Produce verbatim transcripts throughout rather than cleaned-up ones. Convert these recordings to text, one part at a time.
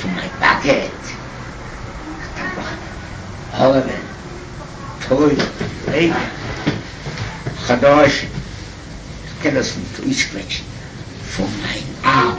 to my bucket. However, toy, lady, Chadosh, kann das nicht durchquetschen von meinem Arm.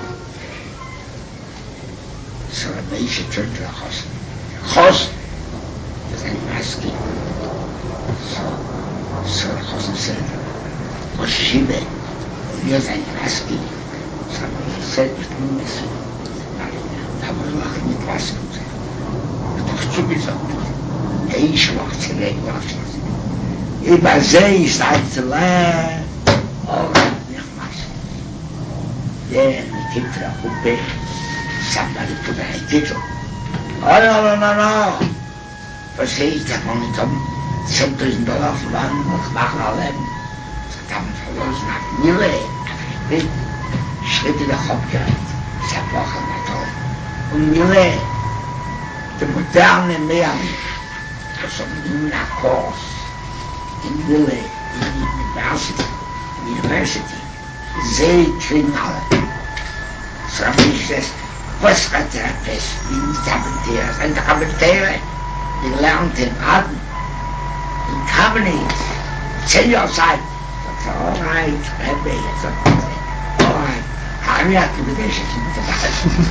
So ein Mensch tut der Hosen. Hosen, das ist ein Maske. So, so ein Hosen sagt, was schiebe, und hier ist ein Maske. So ein Mensch sagt, ich bin nicht so. Da muss man auch mit Maske sein. Doch zugesagt. Hey, schwach zu legen, was ist das? Über See ist ein zu lernen. Oh, nicht Maske. Ja, mit Titel auf dem Weg. Somebody put a title. Oh, no, no, no, no. Was sehe ich da von mit dem zehntausend Dollar verloren und machen alle. Verdammt verloren nach Mille. Mit Schritte der Kopfgeld. Zerbrochen natürlich. Und Mille, der moderne Mann, das ist ein Kurs in Mille, in University, University. Sie kriegen alle. So habe ich das. Was wird der Best? Wie nicht Abenteuer? Ein Abenteuer, die lernt in Aden, in Cabinet, zehn Jahre Zeit. Ich sagte, all right, Rebbe, ich sagte, all right. Harry hat mir das jetzt mit der Behaltung.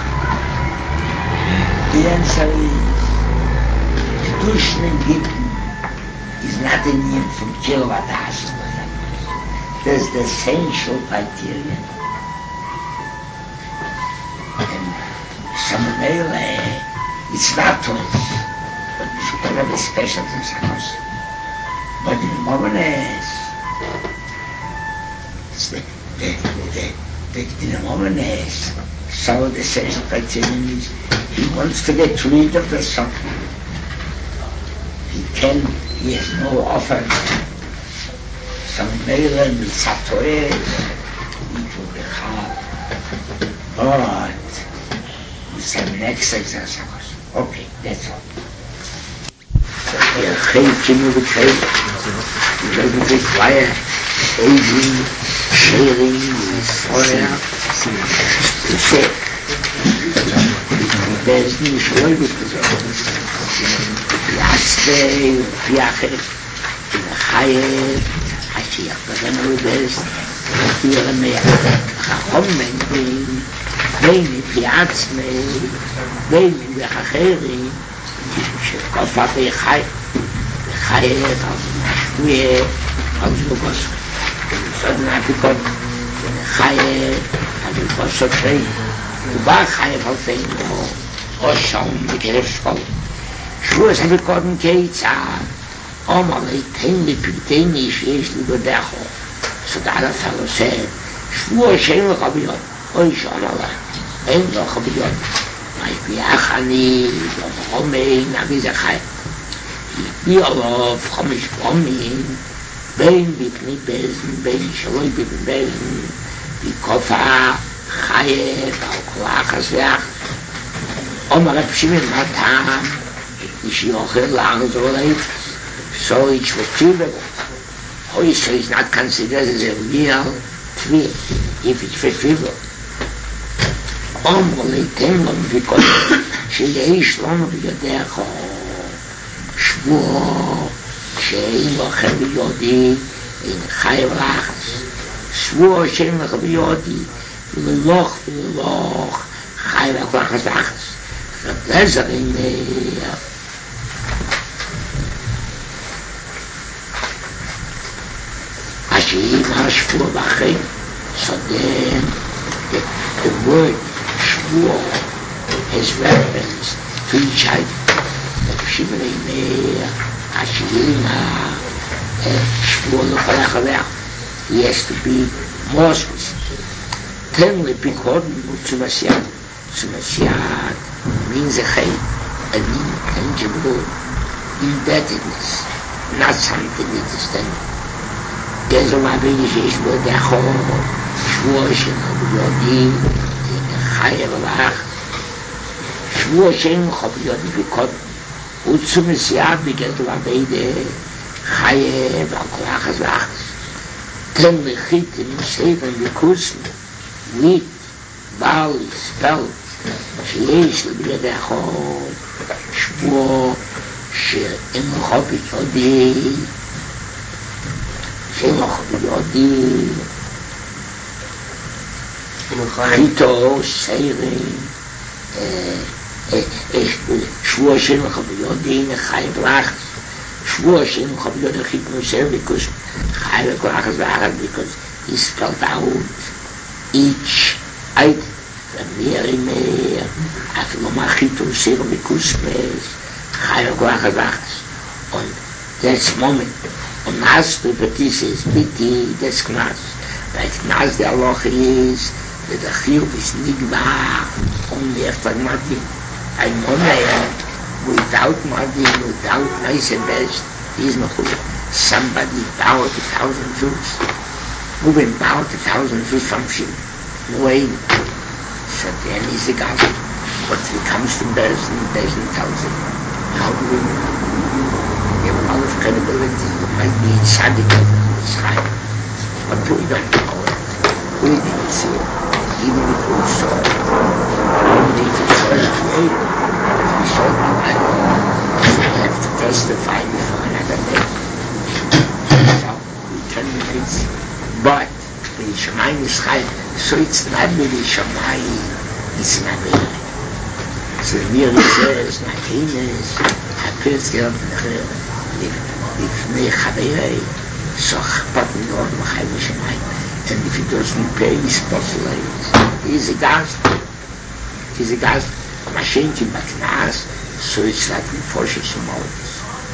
The answer is, Duschen in Gitten is not a need from kilowatt hours. That's the essential criteria. Some male, it's not to us, but it's kind of a special in some house. But in the moment, it's the, the, the, the, in the moment, so the essential criterion is he wants to get rid of the son. He can, he has no offer. Some male and Satoe, it will be hard. But some next exercise. Okay, that's all. Ja, geen kinderen bekijken. We hebben dit fire, aging, sharing, fire. Shit. Dat is niet zo leuk gezegd. Laatste, viaje, ga je, als je dat dan ook best, hier meer gaan mengen. בין בעצמי, בין באחרים, שכופה בחי, בחי, משפיע, על זוגוס, סודנה פיקות, בחי, על זוגוס חי, ובא חי פלפנו, או שום בקרב שכל. שבוע סביקודם קיצה, אומר לי, תן לי פלטני שיש לי בדחו, סודעה לפלוסה, שבוע שאין לך ביום, אוי שאומר לה, אין לו חביות, משפיח אני, לא חומן, אבי זה חי. יפי עליו חמש פעמים, בין בפני בזן, בין שלוי בפני בזן, בקופה חייב, על כל האחס ואחס. אומר רב שמעון מה טעם, אישי אוכל לארץ ולאפס, so it's retrievable. Also is not considered as a real twin, if it's retrievable. אומר לי, תן לנו בכל שיש לנו בידיך שבוע שאין לכם ביודי, אין חי ולחס. שבוע שאין לכם ביודי, וללוך וללוך, חי ולחס ולחס. ובלזר אין השאין השבוע בחיים, so then the, the word Shvuah has reference to each other. The Shivnei Meir, Hashirina, Shvuah L'Chalach. He has to be more specific. Ten Lepikot to Mashiach. So Mashiach means a chay, an intangible indebtedness, not something that is done. There's a Rabbi Yeshua Dechor, Shvuah Shema Yodi, חי ולח, שבוע שאין לך ביודי בקוד, וצו מסיעה בגדל הבידה, חי ועל כל אחס ואחס. תן לחיתן, סייבן וקוסן, wheat, barley, spelt, שיש בידי החוב שבוע שאין חוב בידי שאין חוב בידי חיתו סיירים שבוע שאין חוב בידי חייב לך שבוע שאין חוב בידי חיתו סיירים because חייב לך ואחד because he spelled out each item mehr und mehr, als man macht und sehr mit Kusmes, keine Sache sagt. Und das Moment, und hast du bei dieses bitte das Knas, weil Knas der Loch ist, der Chiyuv ist nicht wahr, und der Magdin. Ein Moment, without Magdin, without nice and best, is no good. Somebody bowed a thousand Jews, who been bowed a thousand Jews from Shin. Wait. So then is the God. But if it comes to Bezdin, Bezdin tells him, how do we know? You have a lot of credibility. You might be Sadiq, Israel. But we don't know it. We didn't see it. Even if we saw it. Only if it's all afraid. If we saw it, we have to testify before another day. So we ten minutes. But the Shamayim is high. So it's not really Shamayim, it's not really. So mir says, my penis, appears here if me Chavei, so but we don't have Shamayim. And if he doesn't pay, he's postulated. He's a gospel. He's a gospel. Machine in Batnas, so it's like we force some orders.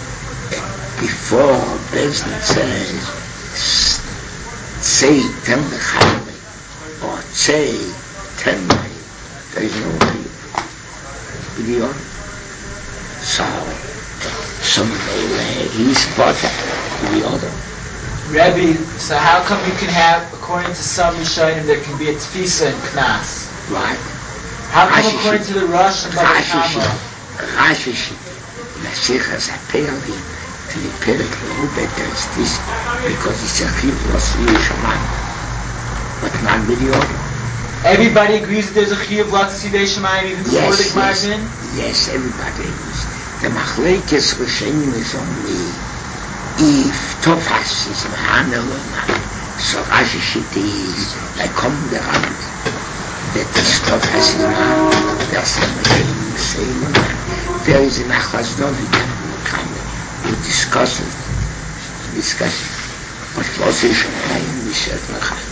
Before Bezdin says, say, tell the Chavei, or say, tell me, there is no Chiyuv. Idiot. So, some way, he's better than the other. Rebbe, so how come you can have, according to some Rishonim, there can be a Tfisa in Knas? Right. How come according to the Rosh and Baba Kama? Rashi Shit. Nasichas apparently to the Perek Leubet, there is this, because it's a Chiyuv loss of Yerushalayim. But not with the other. Everybody agrees that there's a Chiyuv Latz Yidei Shamayim even before yes, the Gemara yes, in? yes, everybody agrees. The Machlekes Rishonim is only if Tofas is Ma'anel or not. So Rashi Shit is like come the Rambam that this Tofas is Ma'anel. There's some Rishonim saying or not. There is an Achaz David who discusses discuss it. But Loss Yishamayim is certainly Chayim.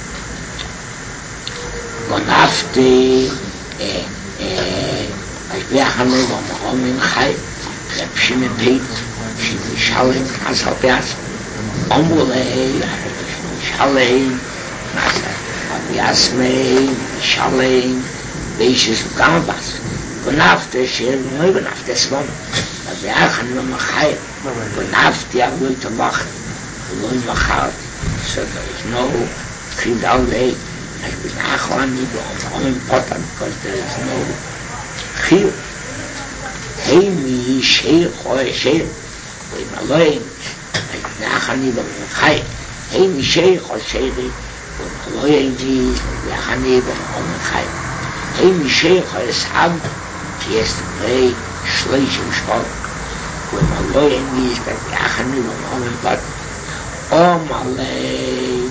ונפתי השביח הנב המחומים חי רבשים מבית שנשאלים כנס על פיאס אמרו לי שנשאלים כנס על פיאס מי נשאלים ואישס וגם הבאס ונפתי שנוי ונפתי סמום השביח הנב המחי ונפתי עלו את המחר ולא מחרתי so there is no chidal day I was not going to go on important because there is no chiyuv. Hey mi sheikh or sheikh with Malay. I was not going to go on chai. Hey mi sheikh or sheikh with Malay is not going to go on chai. Hey mi sheikh or shab he has to pay shleish and shkol. With Malay is not going to go on but oh Malay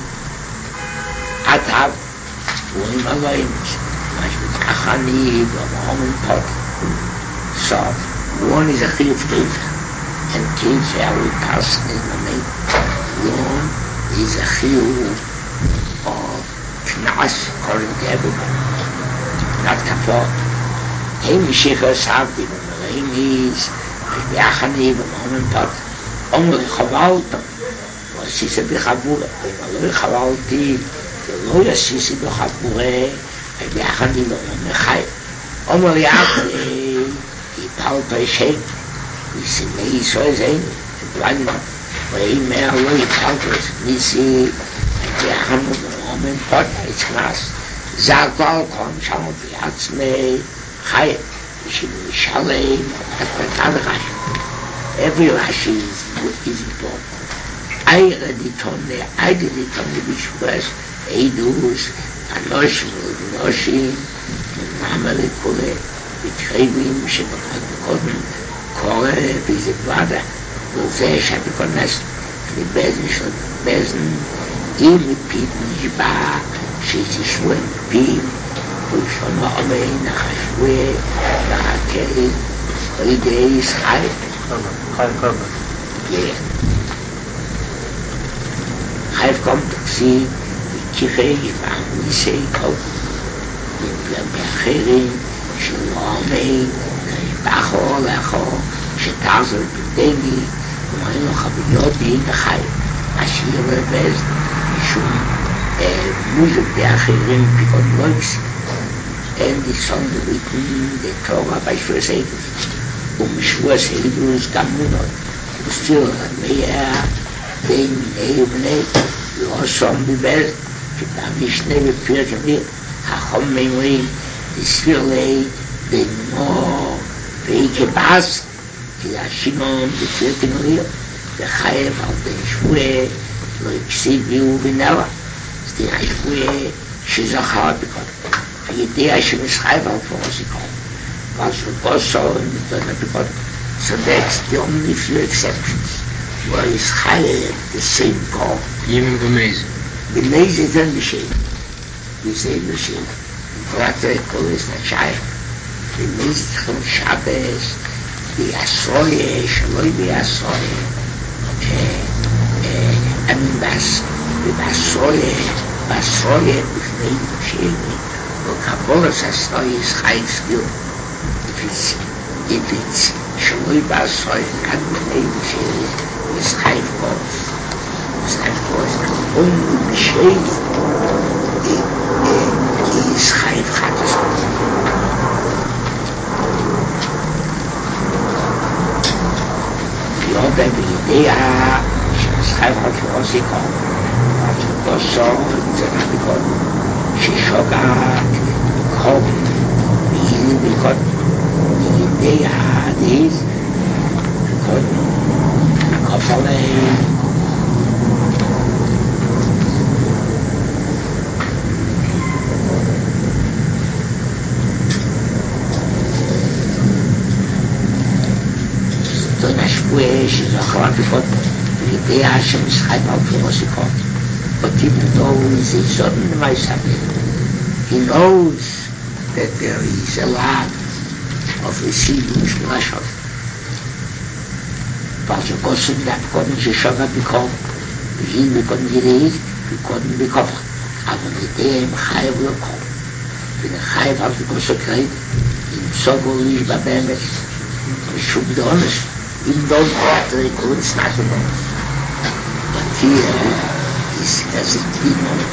Atav Wohin allein ist. Ich bin Achani, Mom and Pop. So, one is a Chiyuv Teifa. And Teifa, we pass in the name. One is a Chiyuv of Knas, according to everybody. Not Kafar. Hey, Mishicha Savdi, when the name is, ich bin Achani, Mom and Pop. Only Chavaltam. Was is a Bichavula. When I Chavalti, לא יסיסי בחבורי, ביחד עם המחי. אומר לי אחרי, יפלת ישן, וסימי ישראל זהים, ובלעים, ואם מה לא יפלת, ניסי, ביחד עם המפות, יצנס, זה הכל כל שם בעצמי חי, ושנשאלי, התפתת רשי. Every Rashi is important. I already told me, I didn't tell me which was Eidus, Anoshim, Noshim, Mama Kule, betreiben Schibakotn, Kore, diese Wada, wo sehr Schabikonas, die Besen schon, Besen, ihm mit Pipen, Jiba, Schieße Schwur mit Pip, und schon mal Ome, nach Schwur, nach Kei, Idee ist Chai. Chai Korban. Ja. Chai kommt doch sie, die Kifei, die Nisei, Kopf, באחרים שלא עומד, באחור לאחור, שתעזור בדמי, ומרים לך ביודי נחי, השיר רבז, משום מוזיק באחרים, פיקוד לויס, אין ניסון דליתן, דתורה בישור סיידוס, ומשור סיידוס גם מונות, וסתיר המאה, בין מיני ובני, לא שום בבז, שבמשנה בפיר שמיר, החום מימרי, דספירלי, דמו, ואיקה בס, כי השינון דפירתי מריר, וחייב על די שבועה, לא יקסיד ביהו בנאווה. אז די השבועה שזכר בקוד. וידיע שמשחייב על פורסיקון. ואז ובוסו, נתונה בקוד. So that's the only few exceptions. Where is higher the same God. Even B'mezid. B'mezid is only shame. We say the shame. Vater Kolis na Chai. B'mezid chum Shabbos. B'asoye, shaloi b'asoye. I mean, b'asoye, b'asoye, b'fnei b'shemi. Well, Kabbalas asoye is high skill. If it's, if it's shaloi b'asoye, not b'fnei b'shemi, it's high cost. It's high cost. Only b'shemi. is Chayv Chatas. Yoda b'idea she'schayv ha'forosikon ha'tzoso v'tzanabikon she'shogat kov v'yili b'kon b'idea ha'adiz b'kon ha'kofalei she's a hard because the Hashem is high out for us but even though he's a certain device he knows that there is a lot of receiving Shmashov but you go see that couldn't she show that because he couldn't get it he couldn't be covered but the day I'm high will come when I'm high out because I cried in so go live by Bemes we should be honest even though the good is not the most. But here is as it be known.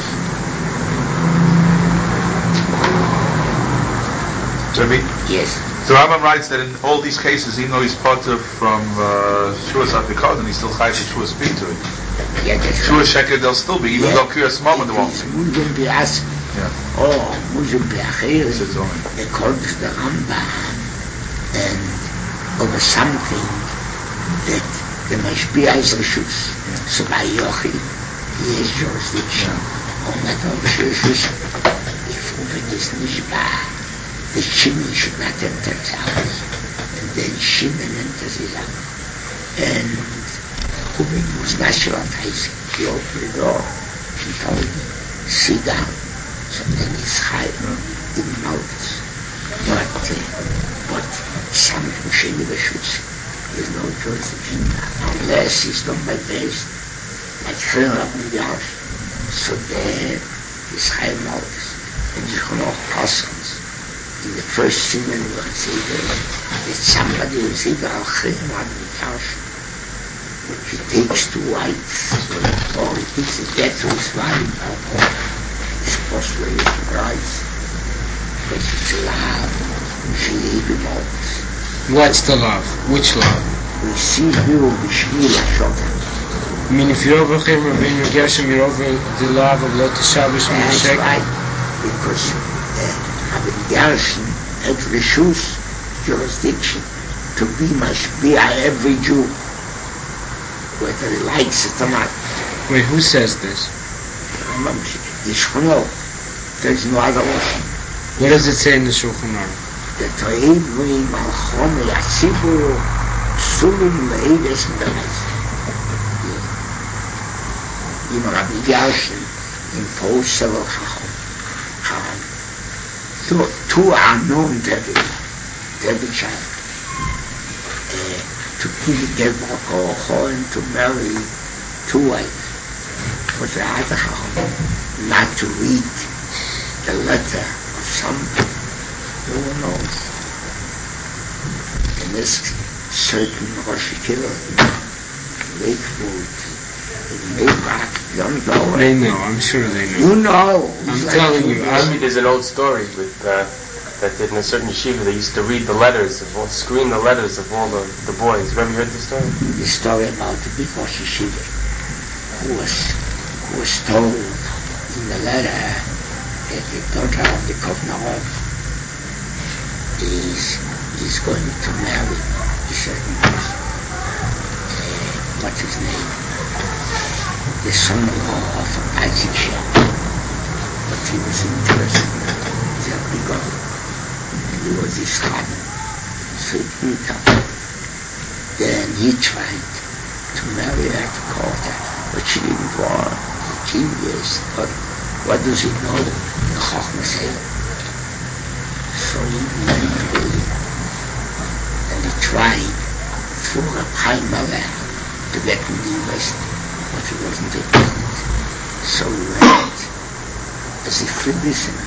Jimmy? Yes. So Rambam writes that in all these cases, even though he's potter from uh, Shuas Atikad, and he's still chayiv to Shuas speak to it. Yeah, that's Shuas Sheker they'll still be, even yeah. though Kiras Mama they won't be. Muzum Bi'as. Yeah. Oh, Muzum Bi'achir. It's its own. According to the Rambam, and over something that the Mashpia is Rishus. Yeah. So by Yochi, he has jurisdiction. On that Rishus, if Uven is Nishba, the Shimon should not enter his house. And then Shimon enters his house. And Uven was not sure of his. He opened the door. He told him, sit down. So then he's high. He didn't notice. But, uh, but something should be Rishus. There's no jurisdiction unless it's done by best, like Chilin up in the house. So there is high notice. And you can all persons. In the first Simon we will see that somebody will see that Chilin up in the house. He takes two wives, or he takes a death to his wife, or he's supposed to raise the brides. But it's love, she even notice. What's the love? Which love? We see you b'shvil hashofet. I mean, if you're over here, Rabbeinu Gershom, you're over the love of Lot Shabbos and That's Sheker. right, because Rabbeinu Gershom had Rishus jurisdiction to be mashpia every Jew, whether he likes it or not. Wait, who says this? Yishchono, there's no other option. What does it say in the Shulchan Aruch? The Toivri Malchom Yatsibu Sulum Leides Beres. You know, Rabbi Gershon in Paul Sevel Chacham. So, two unknown David, David child, uh, to give Chacham to marry two wives. But the other Chacham, not to read the letter of somebody. No one knows. In this certain Rosh Hashanah, Lakewood, in Maybach, you don't know. They know, I'm sure they know. You know. I'm telling you. Actually, there's an old story with uh, that in a certain yeshiva they used to read the letters, of all, screen the letters of all the, the boys. Have you ever heard this story? The story about the big Rosh Hashanah, who was, who was told in the letter that the daughter of the Kovnarov is, is going to marry a certain person. Uh, what's his name? The son-in-law of Isaac Shem. But he was interested in the bigger. He was his father. So he didn't come. Then he tried to marry her to Kota, but she didn't want. Genius, but what does he know? The Chochmah said. So he went away. And he tried through a Chaim Malach to get in the university, but he wasn't admitted. So he went as a free listener.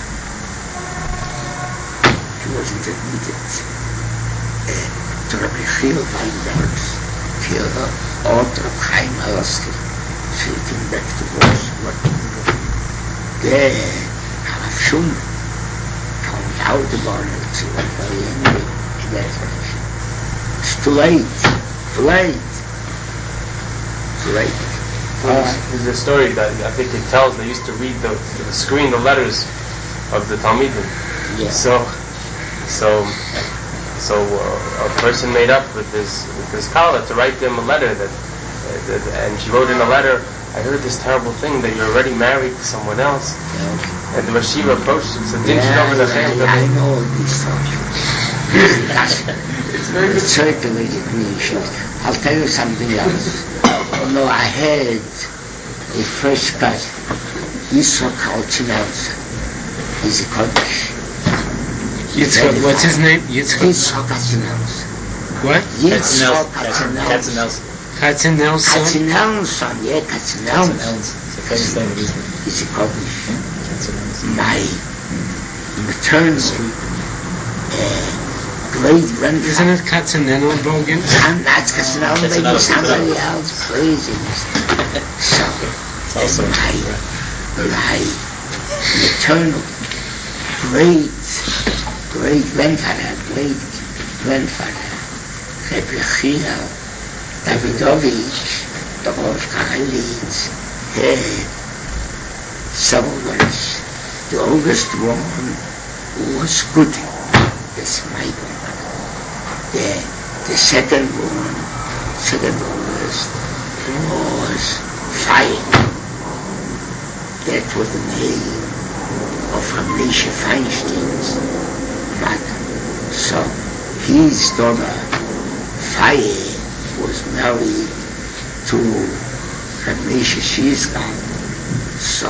He wasn't admitted uh, to Rabbi Chil Weinberg's Killer, author of Chaim Malach. So he came back to Warsaw. There, Rav Shum found out about it. He was very angry. He left Rav Shum. It's too late. Too late. Too late. Uh, there's a story that I think it tells they used to read the, the screen the letters of the Talmidim. Yeah. So, so, so uh, a person made up with this with this Kala to write them a letter that, uh, that, and she wrote in a letter, I heard this terrible thing that you're already married to someone else. Yeah. And the Rosh Hashiva approached him, said, didn't Yeah, you know with the yeah, hand? yeah, I know all these stories. It's very good. It circulated me. I'll tell you something else. You know, I had a first cousin, Yitzchak Kalchinelson. He's a Kaddish. Yitzchak, what's his name? Yitzchak? Yitzchak Kalchinelson. What? Yitzchak Kalchinelson. Nelson. Katzenelson? Katzenelson, yeah, Katzenelson. It's a famous name, isn't it? He's a Kaddish. My maternal uh, great grandfather. Isn't it Katzenelbogen? I'm not Katzenelson, maybe somebody else, please. So, Also my, my maternal great great grandfather, great grandfather, Rebbe Chilal Davidovich, the Rosh Karelitz, had soldiers. The oldest one was good. That's my grandmother. The, the second one, second oldest, was Fine. That was the name of Ramesha Feinstein's mother. So his daughter, Faye, was married to Ramesha Shizgal. So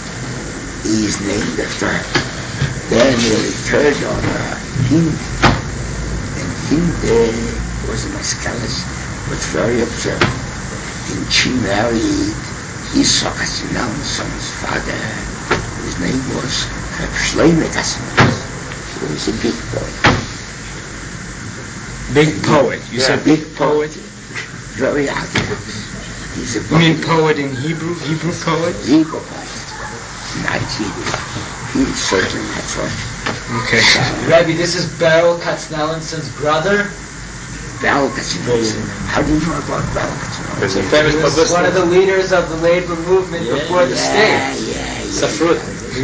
he is named after her. Then the third daughter, Hind. And Hind was a Maskalis, but very observant. And she married Yitzchak Katzenelson's father, whose name was Reb Shlomo Katzenelson. He was a big boy. Big poet. You Yeah. said big poet? Very active. He's a You mean poet in Hebrew? Hebrew poet? Hebrew poet. Not Yiddish. He's certainly not Russian. Okay. Rabbi, this is Beryl Katznelenson's brother. Beryl Katzenelson. How do you know about Beryl Katzenelson? There's a He famous was publicist. one of the leaders of the labor movement Yeah. before the Yeah, state. yeah, yeah. It's a fruit.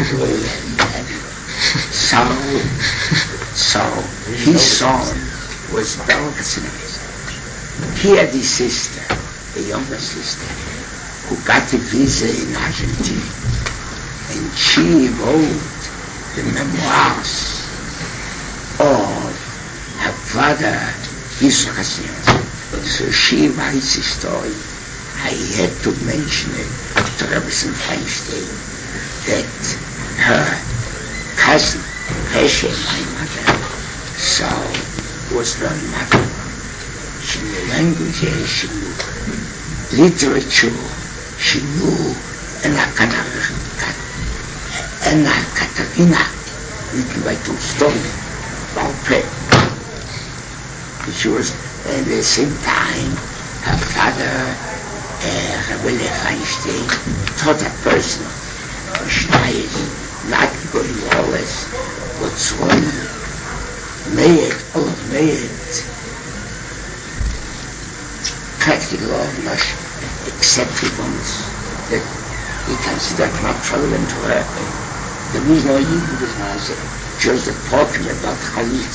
So, so his son was Beryl Katzenelson. He had a sister, a younger sister, who got a visa in Argentina. And she wrote the memoirs of her father, Yitzchak Hassan. So she writes a story. I had to mention it to Rebbetzin Feinstein that her cousin, Pesha, my mother, so was very mother. She knew languages, she knew literature, she knew Anna Katarina, written by Tolstoy, Balpe. She was at the same time her father, uh, Rebbe Feinstein, taught a person, Schneier, not going always, but so made, all of made, practical of not accepted ones that he considered not relevant to her. There was no Yidden business, just the talking about Chalit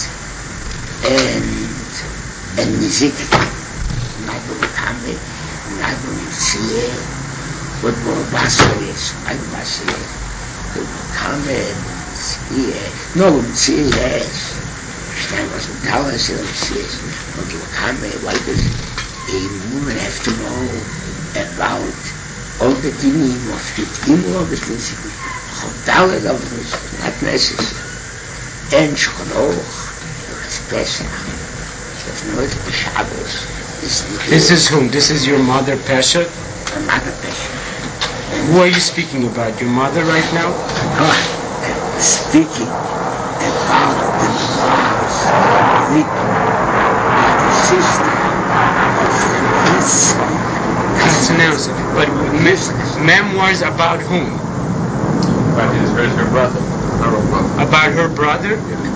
and and music, not the Kame, not the Tzileh, but more Basilis, not Basilis, the Kame, Tzileh, no Tzileh, Stein was in Dallas, and Tzileh, but the Kame, why does a woman have to know about all the dinim of the dinim of the dinim of Dallas of the not necessary. And Shkonoch, it's Pesach, it's not the Shabbos. This is whom? This is your mother, Pesha? My mother, Pesha. Who are you speaking about? Your mother right now? Oh, I'm speaking about the memoirs written by the sister of this Katzenelson. But me- memoirs about whom? About his her, her brother. Her own brother. About her brother?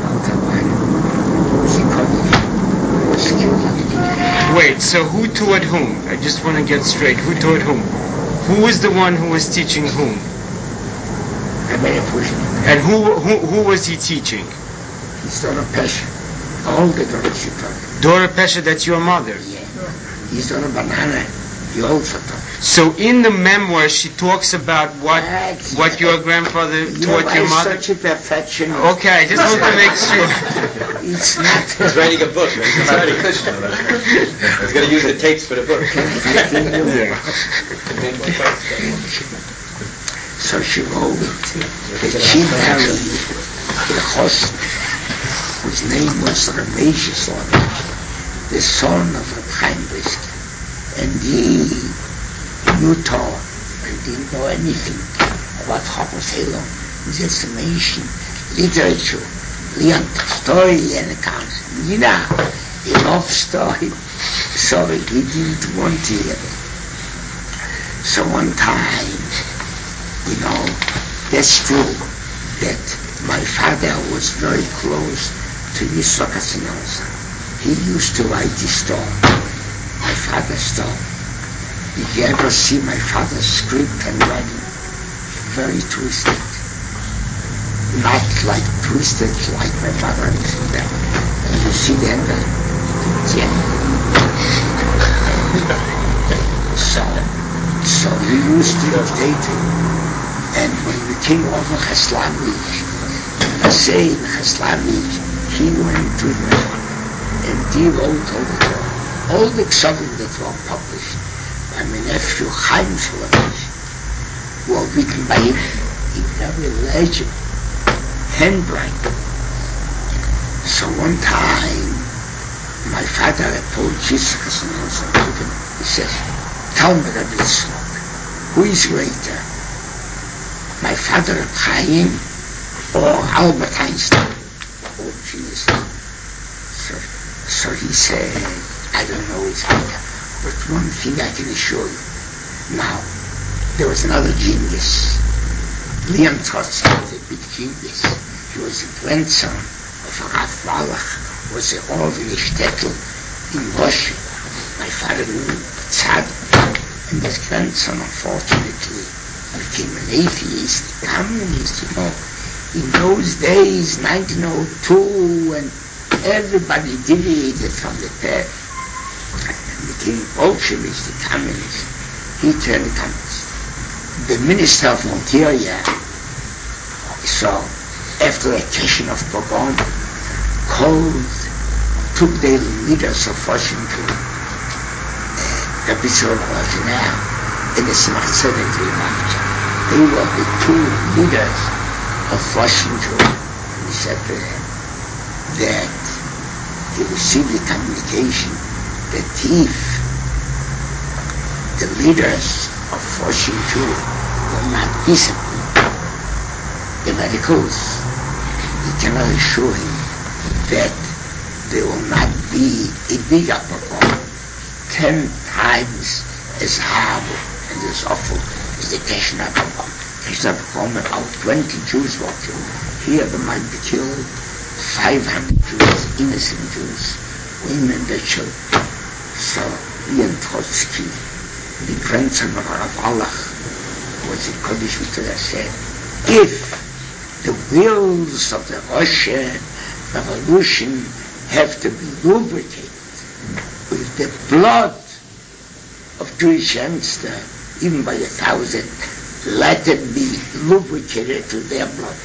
Wait, so who taught whom? I just want to get straight. Who taught whom? Who was the one who was teaching whom? And who who, who was he teaching? He's Dora Pesha. All the Dora she taught. Dora Pesha, that's your mother? Yeah. He's Dora Banana. He also taught. So in the memoir, she talks about what That's what your grandfather you taught know, your I'm mother. such a perfection. Okay, I just want to make sure. It's not. He's writing a book. Right? He's writing He's going to use the tapes for the book. So she wrote that she married the host, whose name was Ramesh Slavich, the son of Reb Chaim Brisker. And he knew Torah and didn't know anything about Chofetz Chaim, just mention literature, learned story and accounts. You know, he loved story, so he didn't want to hear it. So one time, you know, that's true that my father was very close to Yitzchak Hassan. He used to write his story. My father's story. If you ever see my father's script and writing, very twisted. Not like twisted like my mother is in there. And you see the end of it. So, so he used to dictate it. And when we came over Cheslavich, I say in Cheslavich, he went to the, and he wrote all the all the ksavim that were published by my nephew Chaim Slavich were written by him in very legible handwriting. So one time, my father approached Yitzchak Hassan. He says, "Tell me, Rabbi Yitzchak, who is greater, my father Reb Chaim or Albert Einstein?" Oh, Jesus. So, so he said, "I don't know his father, but one thing I can assure you. Now, there was another genius. Leon Trotsky was a big genius. He was the grandson of Rav Wallach, was the orderly shtetl in Russia. My father knew Tzad, and his grandson, unfortunately, became an atheist, a communist, you know. In those days, nineteen oh two, and everybody deviated from the path and became Bolsheviks, the communists. He turned communist. The Minister of Interior saw after the occasion of Pogrom, called, took the leaders of Washington, uh, Rabbi Tzorah now, and the Tzemach Tzedek Limavcha. They were the two leaders of Washington. And he said to them that they received the communication that if the leaders of Washington were not disciplined, the radicals, he cannot assure him that there will not be a bigger pogrom, ten times as horrible and as awful as the Keshner pogrom. Keshner pogrom, about twenty Jews were killed. Here there might be killed five hundred Jews, innocent Jews, women and children. So Leon Trotsky, the grandson of Rav Allah, was in Kodesh Torah, said, if the wheels of the Russian revolution have to be lubricated with the blood of Jewish youngsters, even by a thousand, let it be lubricated to their blood.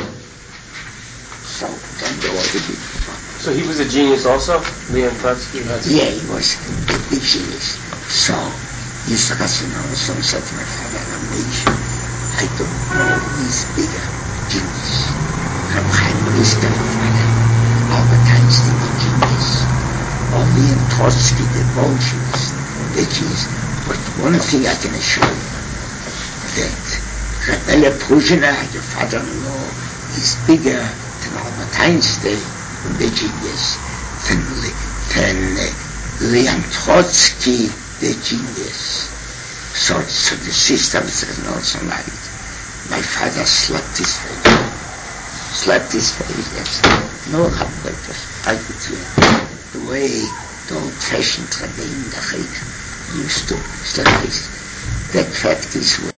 So then there was a big problem. So he was a genius also, Leon Trotsky? Yeah, he was a big genius. So Yitzhak Hassan also said to my father, I don't know who is bigger genius. Reb Chaim Brisker, my father, Albert Einstein, the genius, or Leon Trotsky, the Bolshevist, the genius. But one thing I can assure you, that Rebele Pruzhina, your father-in-law, is bigger than Albert Einstein, the genius, than, than uh, Leon Trotsky, the genius. So, so the systems are also like, my father slapped his face. Slapped his face, yes. No Rabbi, just right between the way the old-fashioned Rabbi in the Chayk used to slap his. That fact is